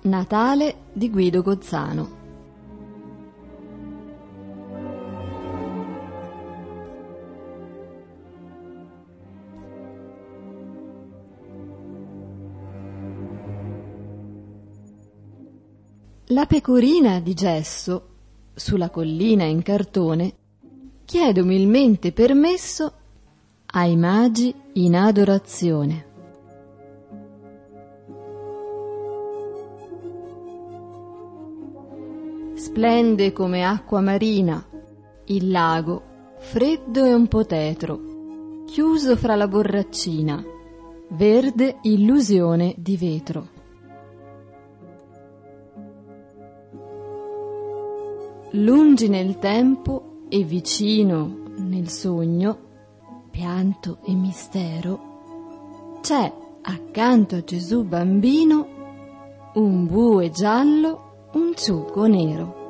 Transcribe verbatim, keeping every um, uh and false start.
Natale di Guido Gozzano. La pecorina di gesso, sulla collina in cartone, chiede umilmente permesso ai magi in adorazione. Splende come acqua marina il lago, freddo e un po' tetro, chiuso fra la borraccina, verde illusione di vetro. Lungi nel tempo e vicino nel sogno, pianto e mistero, c'è accanto a Gesù bambino un bue giallo, un ciuco nero.